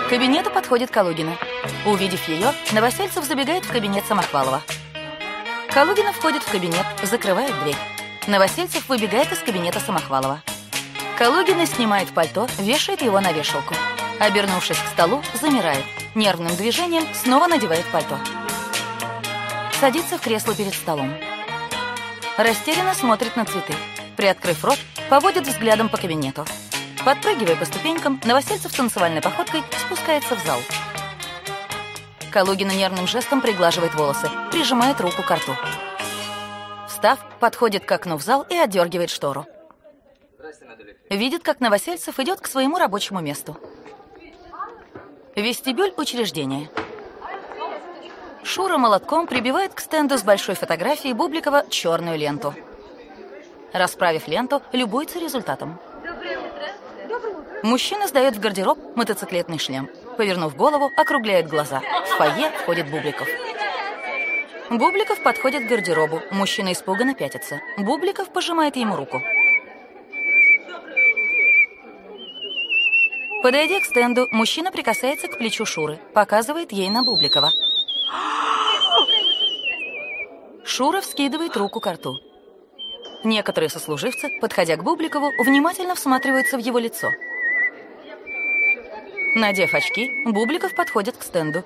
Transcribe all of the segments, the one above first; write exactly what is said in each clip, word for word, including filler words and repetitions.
кабинету подходит Калугина. Увидев ее, Новосельцев забегает в кабинет Самохвалова. Калугина входит в кабинет, закрывает дверь. Новосельцев выбегает из кабинета Самохвалова. Калугина снимает пальто, вешает его на вешалку. Обернувшись к столу, замирает. Нервным движением снова надевает пальто. Садится в кресло перед столом. Растерянно смотрит на цветы. Приоткрыв рот, поводит взглядом по кабинету. Подпрыгивая по ступенькам, Новосельцев танцевальной походкой спускается в зал. Калугина нервным жестом приглаживает волосы, прижимает руку к рту. Встав, подходит к окну в зал и отдергивает штору. Видит, как Новосельцев идет к своему рабочему месту. Вестибюль учреждения. Шура молотком прибивает к стенду с большой фотографией Бубликова черную ленту. Расправив ленту, любуется результатом. Мужчина сдает в гардероб мотоциклетный шлем. Повернув голову, округляет глаза. В фойе входит Бубликов. Бубликов подходит к гардеробу. Мужчина испуганно пятится. Бубликов пожимает ему руку. Подойдя к стенду, мужчина прикасается к плечу Шуры, показывает ей на Бубликова. Шура вскидывает руку к рту. Некоторые сослуживцы, подходя к Бубликову, внимательно всматриваются в его лицо. Надев очки, Бубликов подходит к стенду.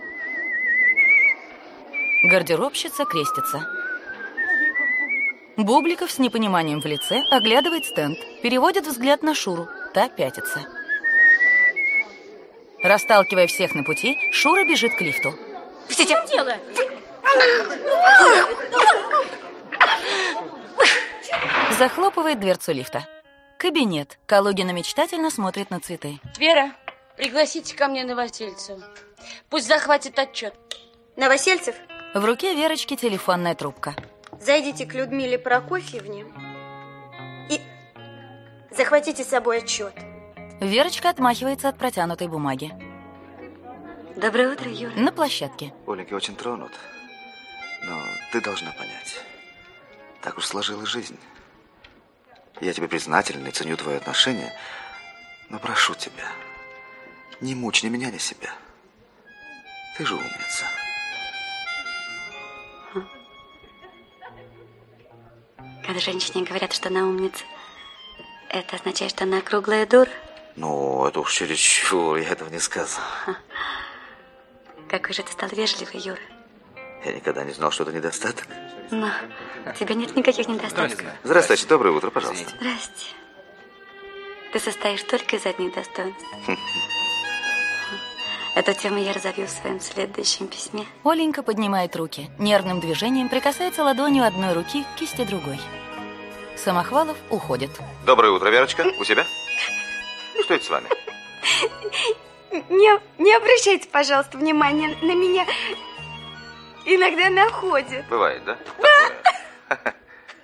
Гардеробщица крестится. Бубликов с непониманием в лице оглядывает стенд, переводит взгляд на Шуру, та пятится. Расталкивая всех на пути, Шура бежит к лифту. Что там дело? Захлопывает дверцу лифта. Кабинет. Калугина мечтательно смотрит на цветы. Вера, пригласите ко мне Новосельцева. Пусть захватит отчет. Новосельцев? В руке Верочки телефонная трубка. Зайдите к Людмиле Прокофьевне и захватите с собой отчет. Верочка отмахивается от протянутой бумаги. Доброе утро, Юра. На площадке. Оленька очень тронут, но ты должна понять. Так уж сложилась жизнь. Я тебе признателен и ценю твое отношение, но прошу тебя, не мучь ни меня, ни себя. Ты же умница. Когда женщине говорят, что она умница, это означает, что она круглая дура? Ну, это уж чересчур, я этого не сказал. Какой же ты стал вежливый, Юра. Я никогда не знал, что это недостаток. Но у тебя нет никаких недостатков. Здравствуйте, доброе утро, пожалуйста. Здрасте. Ты состоишь только из одних достоинств. Эту тему я разовью в своем следующем письме. Оленька поднимает руки. Нервным движением прикасается ладонью одной руки к кисти другой. Самохвалов уходит. Доброе утро, Верочка. У себя? Что это с вами? Не, не обращайте, пожалуйста, внимания на меня. Иногда находит. Бывает, да? Да.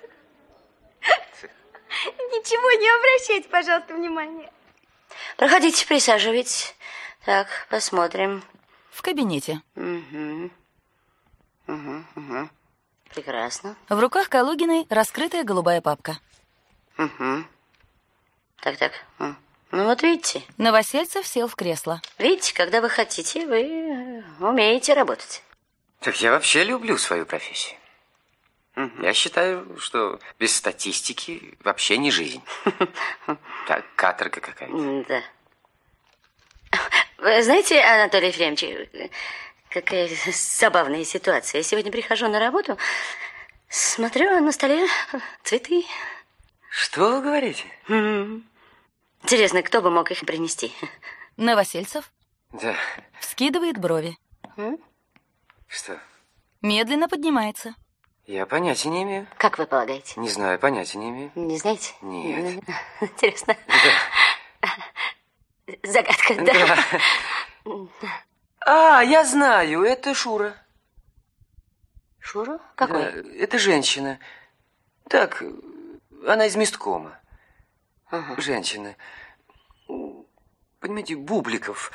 Ничего, не обращайте, пожалуйста, внимания. Проходите, присаживайтесь. Так, посмотрим. В кабинете. Угу. Угу, угу. Прекрасно. В руках Калугиной раскрытая голубая папка. Угу. Так, так. Ну вот видите. Новосельцев сел в кресло. Видите, когда вы хотите, вы умеете работать. Так я вообще люблю свою профессию. Я считаю, что без статистики вообще не жизнь. Так, каторга какая-то. Да. Вы знаете, Анатолий Ефремович, какая забавная ситуация. Я сегодня прихожу на работу, смотрю, на столе цветы. Что вы говорите? Интересно, кто бы мог их принести? Новосельцев? Да. Вскидывает брови. Что? Медленно поднимается. Я понятия не имею. Как вы полагаете? Не знаю, понятия не имею. Не знаете? Нет. Интересно. Да. Загадка, да? Да. А, я знаю, это Шура. Шура? Какой? Да, это женщина. Так, она из месткома. Ага. Женщина. Понимаете, Бубликов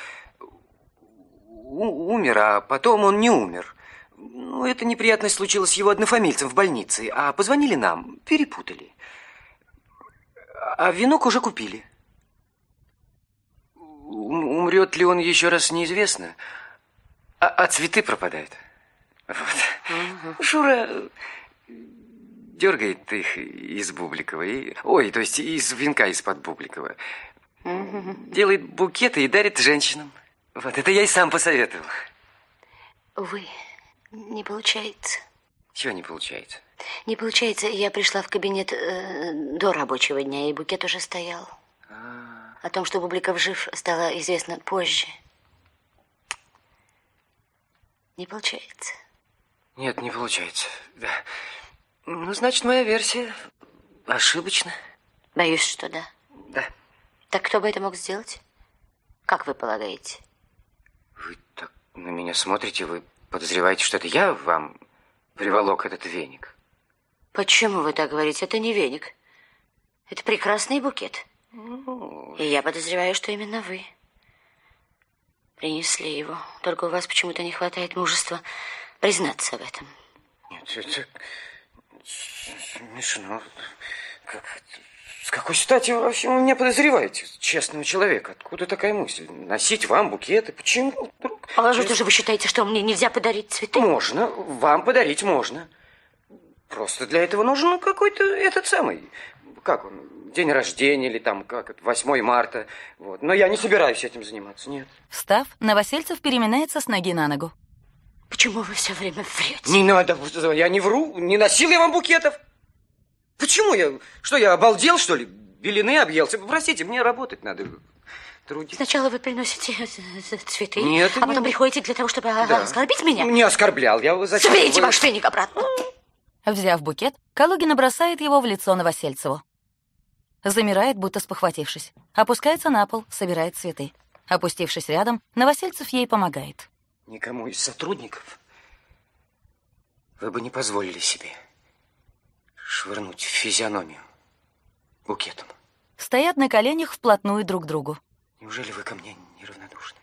умер, а потом он не умер. Ну, эта неприятность случилась с его однофамильцем в больнице. А позвонили нам, перепутали. А венок уже купили. умрет ли он еще раз, неизвестно. А, а цветы пропадают. Вот. Угу. Шура дергает их из Бубликова. И, ой, то есть из венка из-под Бубликова. Угу. Делает букеты и дарит женщинам. Вот, это я и сам посоветовал. Увы, не получается. Чего не получается? Не получается. Я пришла в кабинет э, до рабочего дня, и букет уже стоял. А... О том, что Бубликов жив, стало известно позже. Не получается. Нет, не получается. Да. Ну, значит, моя версия ошибочна. Боюсь, что да. Да. Так кто бы это мог сделать? Как вы полагаете? Вы так на меня смотрите, вы подозреваете, что это я вам приволок этот веник? Почему вы так говорите? Это не веник. Это прекрасный букет. Ну... И я подозреваю, что именно вы принесли его. Только у вас почему-то не хватает мужества признаться в этом. Нет, это смешно. Как... С какой стати вы вообще меня подозреваете? Честного человека. Откуда такая мысль? Носить вам букеты? Почему? А что же вы считаете, что мне нельзя подарить цветы? Можно. Вам подарить можно. Просто для этого нужен какой-то этот самый... Как он? День рождения или там как это, восьмое марта. Вот. Но я не собираюсь этим заниматься, нет. Встав, Новосельцев переминается с ноги на ногу. Почему вы все время врете? Не надо, я не вру. Не носил я вам букетов. Почему я? Что, я обалдел, что ли? Белины объелся? Простите, мне работать надо. Трудиться. Сначала вы приносите цветы, Нет, а потом нет. приходите для того, чтобы да. оскорбить меня? Не оскорблял. Я зачем? Соберите вы... ваш веник обратно. Взяв букет, Калугина бросает его в лицо Новосельцеву. Замирает, будто спохватившись. Опускается на пол, собирает цветы. Опустившись рядом, Новосельцев ей помогает. Никому из сотрудников вы бы не позволили себе швырнуть в физиономию букетом. Стоят на коленях вплотную друг к другу. Неужели вы ко мне неравнодушны?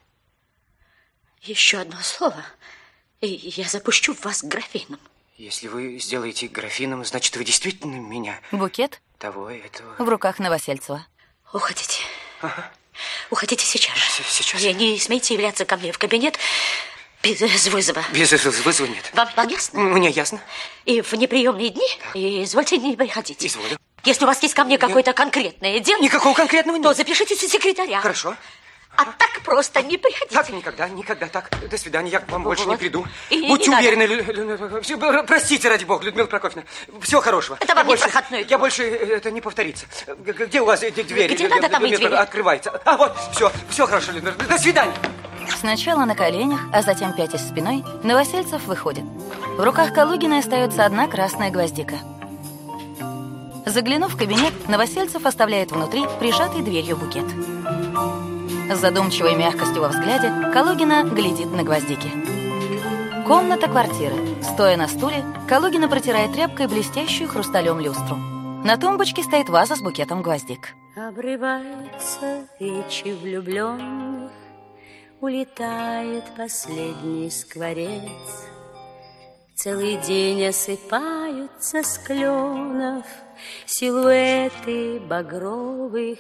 Еще одно слово, и я запущу вас графином. Если вы сделаете графином, значит, вы действительно меня... Букет того и этого... в руках Новосельцева. Уходите. Ага. Уходите сейчас. Сейчас. И не смейте являться ко мне в кабинет без вызова. Без вызова нет. Вам, вам ясно? Мне ясно. И в неприемные дни извольте не приходить. Изволю. Если у вас есть ко мне какое-то я... конкретное дело... Никакого конкретного нет. То запишитесь у секретаря. Хорошо. А так просто не приходите. Так никогда, никогда так. До свидания, я к вам вот. больше не приду. И Будьте не уверены, Лю... Лю... простите, ради бога, Людмила Прокофьевна. Всего хорошего. Это вам я не больше... проходной. Я больше это не повторится. Где у вас дверь? Где надо, там и дверь. Открывается. А вот, все, все хорошо, Людмила. До свидания. Сначала на коленях, а затем пятясь спиной, Новосельцев выходит. В руках Калугиной остается одна красная гвоздика. Заглянув в кабинет, Новосельцев оставляет внутри прижатый дверью букет. С задумчивой мягкостью во взгляде Калугина глядит на гвоздики. Комната квартиры. Стоя на стуле, Калугина протирает тряпкой блестящую хрусталем люстру. На тумбочке стоит ваза с букетом гвоздик. Обрываются речи влюбленных, улетает последний скворец. Целый день осыпаются с кленов силуэты багровых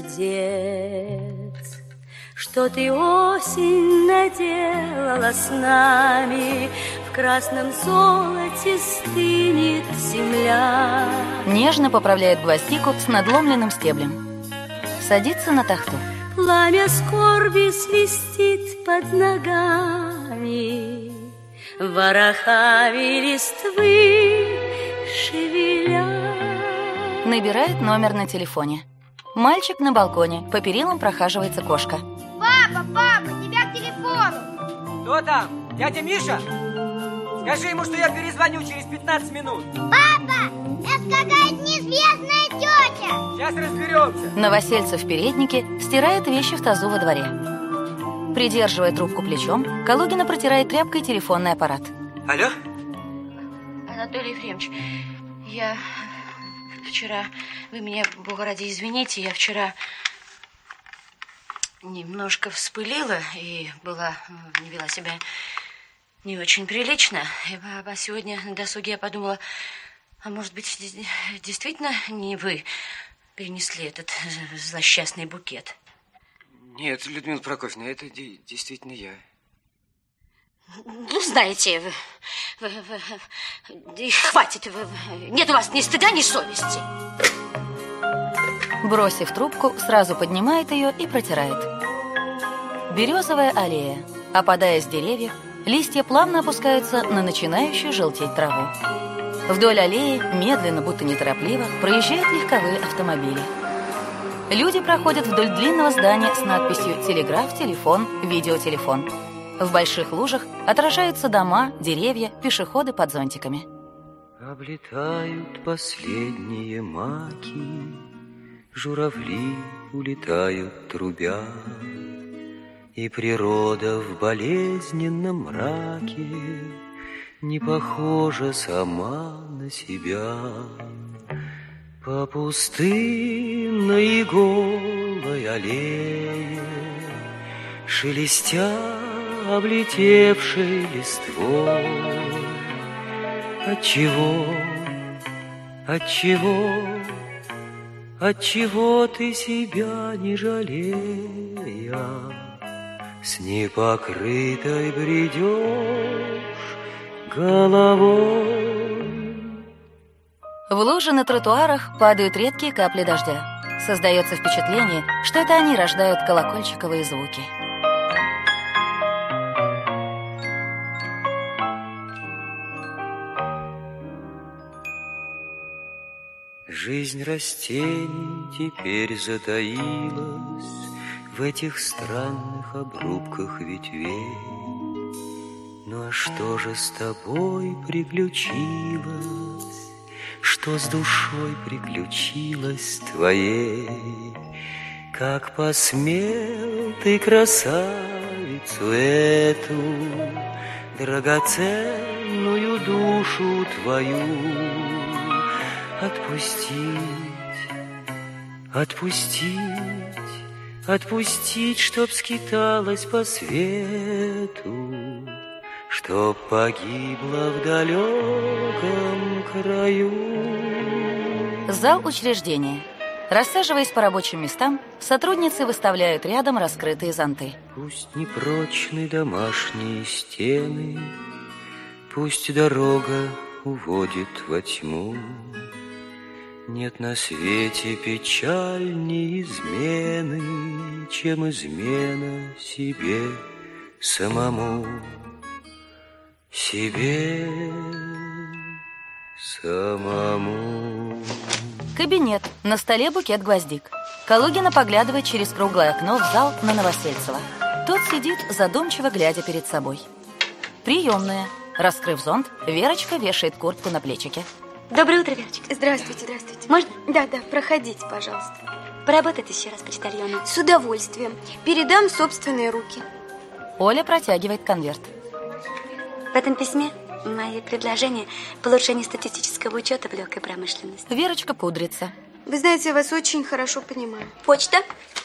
сердец. Что ты, осень, наделала с нами? В красном золоте стынет земля. Нежно поправляет гвоздику с надломленным стеблем. Садится на тахту. Пламя скорби свистит под ногами, ворохами листвы шевеля. Набирает номер на телефоне. Мальчик на балконе, по перилам прохаживается кошка. Папа, папа, тебя к телефону. Кто там? Дядя Миша? Скажи ему, что я перезвоню через пятнадцать минут. Папа, это какая-то неизвестная тетя. Сейчас разберемся. Новосельцев в переднике стирает вещи в тазу во дворе. Придерживая трубку плечом, Калугина протирает тряпкой телефонный аппарат. Алло? Анатолий Ефремович, я вчера... Вы меня, бога ради, извините, я вчера немножко вспылила и была, не вела себя не очень прилично. А сегодня на досуге я подумала, а может быть, действительно не вы перенесли этот злосчастный букет? Нет, Людмила Прокофьевна, это де- действительно я. Ну, знаете, вы, вы, вы, хватит, вы, нет у вас ни стыда, ни совести. Бросив трубку, сразу поднимает ее и протирает. Березовая аллея. Опадая с деревьев, листья плавно опускаются на начинающую желтеть траву. Вдоль аллеи, медленно, будто неторопливо, проезжают легковые автомобили. Люди проходят вдоль длинного здания с надписью «Телеграф», «Телефон», «Видеотелефон». В больших лужах отражаются дома, деревья, пешеходы под зонтиками. Облетают последние маки, журавли улетают трубя, и природа в болезненном мраке не похожа сама на себя. По пустынной и голой аллее, шелестя облетевшей листвой, отчего, отчего, отчего ты себя не жалея, с непокрытой бредешь головой. В лужи на тротуарах падают редкие капли дождя. Создается впечатление, что это они рождают колокольчиковые звуки. Жизнь растений теперь затаилась в этих странных обрубках ветвей. Ну а что же с тобой приключилось? Что с душой приключилось твоей? Как посмел ты красавицу эту, драгоценную душу твою, отпустить, отпустить, отпустить, чтоб скиталась по свету, чтоб погибла в далеком краю. Зал учреждения. Рассаживаясь по рабочим местам, сотрудницы выставляют рядом раскрытые зонты. Пусть непрочны домашние стены, пусть дорога уводит во тьму, нет на свете печальней измены, чем измена себе самому, себе самому. Кабинет. На столе букет гвоздик. Калугина поглядывает через круглое окно в зал на Новосельцева. Тот сидит, задумчиво глядя перед собой. Приемная. Раскрыв зонт, Верочка вешает куртку на плечики. Доброе утро, Верочка. Здравствуйте, здравствуйте. Можно? Да, да, проходите, пожалуйста. Поработать еще раз почтальоном. С удовольствием. Передам в собственные руки. Оля протягивает конверт. В этом письме мои предложения по улучшению статистического учета в легкой промышленности. Верочка пудрится. Вы знаете, я вас очень хорошо понимаю. Почта?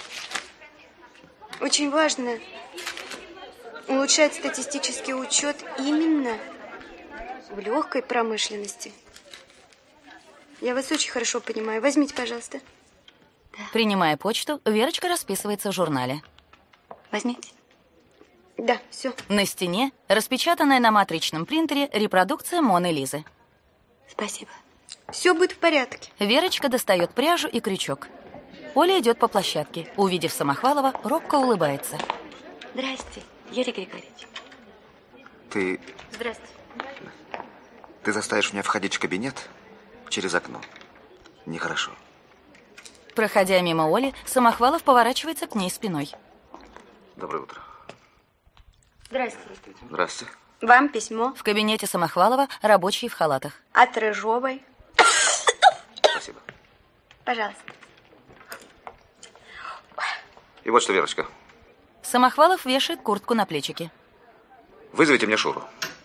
Очень важно улучшать статистический учет именно в легкой промышленности. Я вас очень хорошо понимаю. Возьмите, пожалуйста. Да. Принимая почту, Верочка расписывается в журнале. Возьмите. Да, все. На стене распечатанная на матричном принтере репродукция Моны Лизы. Спасибо. Все будет в порядке. Верочка достает пряжу и крючок. Оля идет по площадке. Увидев Самохвалова, робко улыбается. Здрасте, Юрий Григорьевич. Ты... Здравствуйте. Ты заставишь меня входить в кабинет через окно. Нехорошо. Проходя мимо Оли, Самохвалов поворачивается к ней спиной. Доброе утро. Здравствуйте. Здравствуйте. Вам письмо. В кабинете Самохвалова рабочие в халатах. От Рыжовой. Спасибо. Пожалуйста. И вот что, Верочка. Самохвалов вешает куртку на плечики. Вызовите мне Шуру.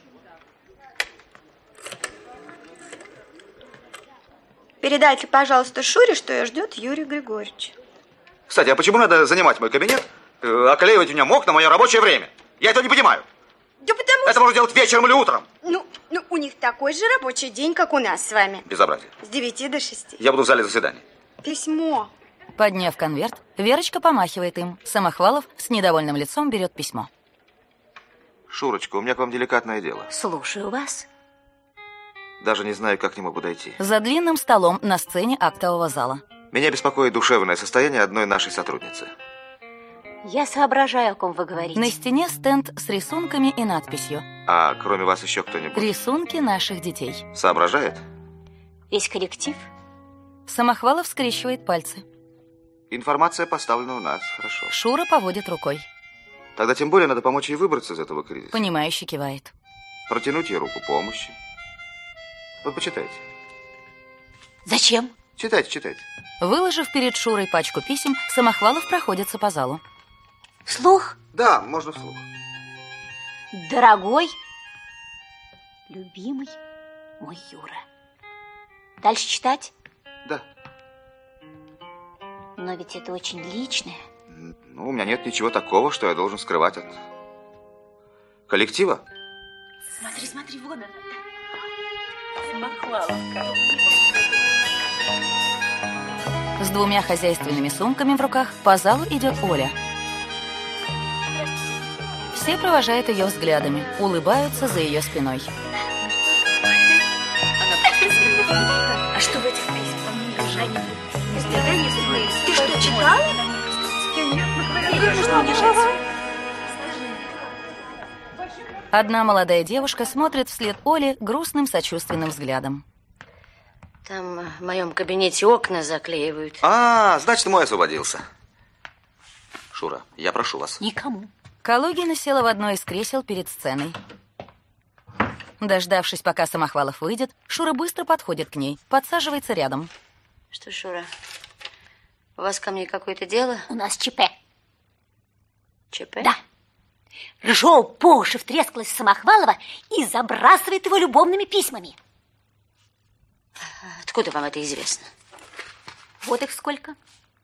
Передайте, пожалуйста, Шуре, что ее ждет Юрий Григорьевич. Кстати, а почему надо занимать мой кабинет, э, оклеивать меня мог на мое рабочее время? Я этого не понимаю. Да потому Это что... можно делать вечером или утром. Ну, ну, у них такой же рабочий день, как у нас с вами. Безобразие. С девяти до шести. Я буду в зале заседаний. Письмо. Подняв конверт, Верочка помахивает им. Самохвалов с недовольным лицом берет письмо. Шурочка, у меня к вам деликатное дело. Слушаю вас. Даже не знаю, как к нему подойти. За длинным столом на сцене актового зала. Меня беспокоит душевное состояние одной нашей сотрудницы. Я соображаю, о ком вы говорите. На стене стенд с рисунками и надписью. А кроме вас еще кто-нибудь? Рисунки наших детей. Соображает? Весь коллектив? Самохвалов скрещивает пальцы. Информация поставлена у нас, хорошо. Шура поводит рукой. Тогда тем более надо помочь ей выбраться из этого кризиса. Понимающе кивает. Протянуть ей руку помощи. Вот почитайте. Зачем? Читайте, читайте. Выложив перед Шурой пачку писем, Самохвалов проходится по залу. Вслух? Да, можно вслух. Дорогой, любимый мой Юра. Дальше читать? Да. Но ведь это очень личное. Ну, у меня нет ничего такого, что я должен скрывать от коллектива. Смотри, смотри, вон она. С двумя хозяйственными сумками в руках по залу идет Оля. Все провожают ее взглядами, улыбаются за ее спиной. А что в этих письмах? Ты что, читала? Одна молодая девушка смотрит вслед Оле грустным сочувственным взглядом. Там в моем кабинете окна заклеивают. А, значит, мой освободился. Шура, я прошу вас. Никому. Калугина села в одно из кресел перед сценой. Дождавшись, пока Самохвалов выйдет, Шура быстро подходит к ней, подсаживается рядом. Что, Шура, у вас ко мне какое-то дело? У нас ЧП. ЧП? Да. Рыжова по уши втрескалась в Самохвалова и забрасывает его любовными письмами. Откуда вам это известно? Вот их сколько.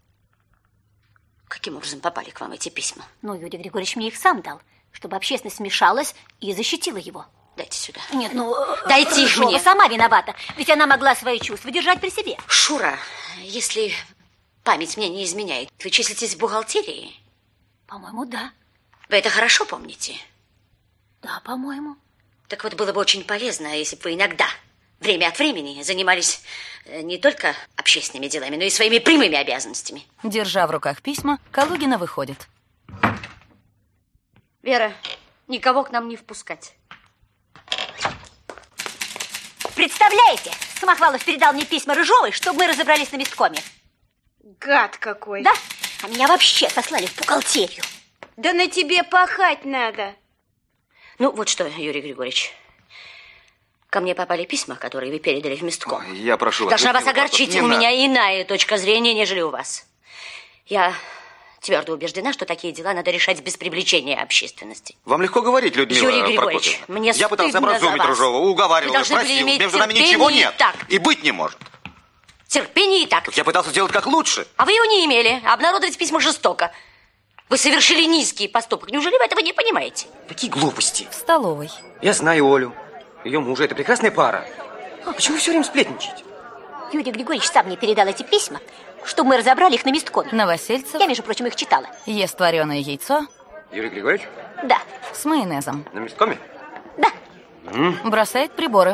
Каким образом попали к вам эти письма? Ну, Юрий Григорьевич мне их сам дал, чтобы общественность вмешалась и защитила его. Дайте сюда. Нет, ну... Дайте их мне. Сама виновата, ведь она могла свои чувства держать при себе. Шура, если память мне не изменяет, вы числитесь в бухгалтерии? По-моему, да. Вы это хорошо помните? Да, по-моему. Так вот, было бы очень полезно, если бы вы иногда, время от времени, занимались не только общественными делами, но и своими прямыми обязанностями. Держа в руках письма, Калугина выходит. Вера, никого к нам не впускать. Представляете, Самохвалов передал мне письма Рыжовой, чтобы мы разобрались на месткоме. Гад какой. Да? А меня вообще сослали в бухгалтерию. Да на тебе пахать надо. Ну, вот что, Юрий Григорьевич. Ко мне попали письма, которые вы передали в местком. Ой, я прошу вас. Должна вас огорчить, у надо. меня иная точка зрения, нежели у вас. Я твердо убеждена, что такие дела надо решать без привлечения общественности. Вам легко говорить, Людмила Юрий Григорьевич, Прокофьевна. мне Я пытался стыдно образумить за вас. Рыжову, уговаривал, Вы должны были просил. иметь Между нами терпение ничего и нет. такт. И быть не может. Терпение и так. Так я пытался сделать как лучше. А вы его не имели. Обнародовать письма жестоко. Вы совершили низкий поступок. Неужели вы этого не понимаете? Такие глупости. В столовой. Я знаю Олю. Ее мужа. Это прекрасная пара. А почему вы все время сплетничаете? Юрий Григорьевич сам мне передал эти письма, чтобы мы разобрали их на месткоме. Новосельцев Я, между прочим, их читала. ест вареное яйцо. Юрий Григорьевич? Да. С майонезом. На месткоме? Да. М? Бросает приборы.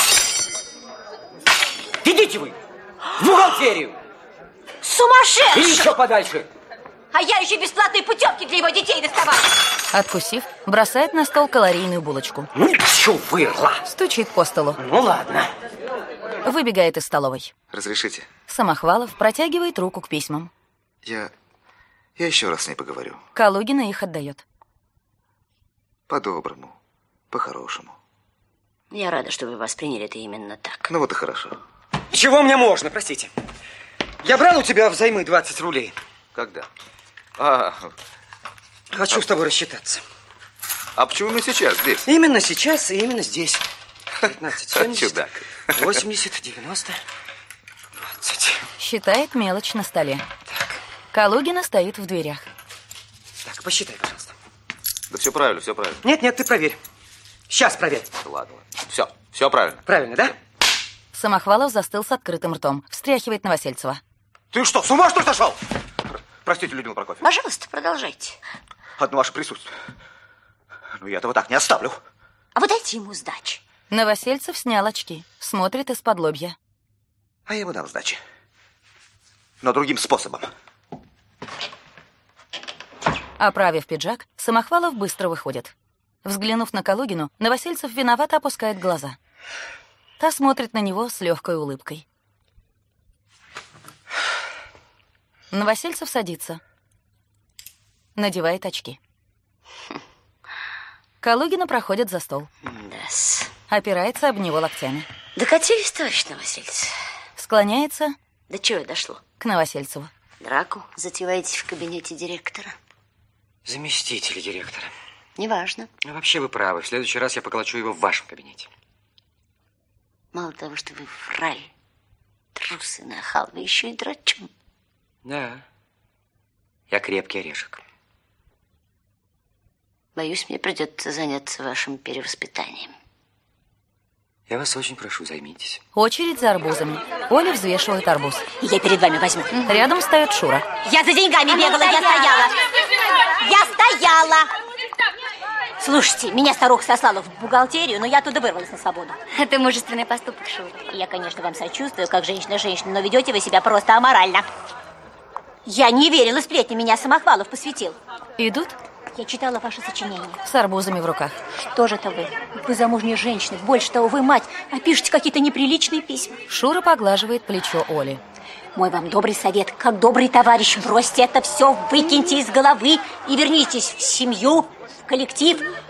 Идите вы в бухгалтерию! Сумасшедший! И еще подальше! А я еще бесплатные путевки для его детей доставала. Откусив, бросает на стол калорийную булочку. Ну, чувырла! Стучит по столу. Ну, ладно. Выбегает из столовой. Разрешите? Самохвалов протягивает руку к письмам. Я... Я еще раз с ней поговорю. Калугина их отдает. По-доброму. По-хорошему. Я рада, что вы восприняли это именно так. Ну вот и хорошо. Чего мне можно, простите? Я брал у тебя взаймы двадцать рублей. Когда? А, Хочу с тобой рассчитаться. а почему именно сейчас здесь? Именно сейчас и именно здесь. пятнадцать, семьдесят, Чудак. восемьдесят, девяносто, двадцать. Считает мелочь на столе. Калугина стоит в дверях. Так, посчитай, пожалуйста. Да все правильно, все правильно. Нет, нет, ты проверь. Сейчас проверь. Ладно, ладно. Все, все правильно. Правильно, да? Самохвалов застыл с открытым ртом. Встряхивает Новосельцева. Ты что, с ума что ли сошел? Простите, Людмила Прокофьевна. Пожалуйста, продолжайте. Одно ваше присутствие. Ну, я этого так не оставлю. А вы дайте ему сдачи. Новосельцев снял очки, смотрит из-под лобья. А я ему дам сдачи. Но другим способом. Оправив пиджак, Самохвалов быстро выходит. Взглянув на Калугину, Новосельцев виновато опускает глаза. Та смотрит на него с легкой улыбкой. Новосельцев садится. Надевает очки. Калугина проходит за стол. Да-с. Опирается об него локтями. Докатились, товарищ Новосельцев. Склоняется. До чего дошло? К Новосельцеву. Драку затеваете в кабинете директора? Заместитель директора. Неважно. А вообще вы правы. В следующий раз я поколочу его в вашем кабинете. Мало того, что вы враль, трус и нахал, вы еще и драчун. Да. Я крепкий орешек. Боюсь, мне придется заняться вашим перевоспитанием. Я вас очень прошу, займитесь. Очередь за арбузами. Оля взвешивает арбуз. Я перед вами возьму. Рядом стоит Шура. Я за деньгами бегала, я стояла. Я стояла. Слушайте, меня старуха сослала в бухгалтерию, но я оттуда вырвалась на свободу. Это мужественный поступок, Шура. Я, конечно, вам сочувствую, как женщина-женщина, но ведете вы себя просто аморально. Я не верила сплетни, меня Самохвалов посвятил. Идут? Я читала ваши сочинения. С арбузами в руках. Что же это вы? Вы замужняя женщина, больше того, вы мать, а пишете какие-то неприличные письма. Шура поглаживает плечо Оли. Мой вам добрый совет, как добрый товарищ, бросьте это все, выкиньте из головы и вернитесь в семью, в коллектив.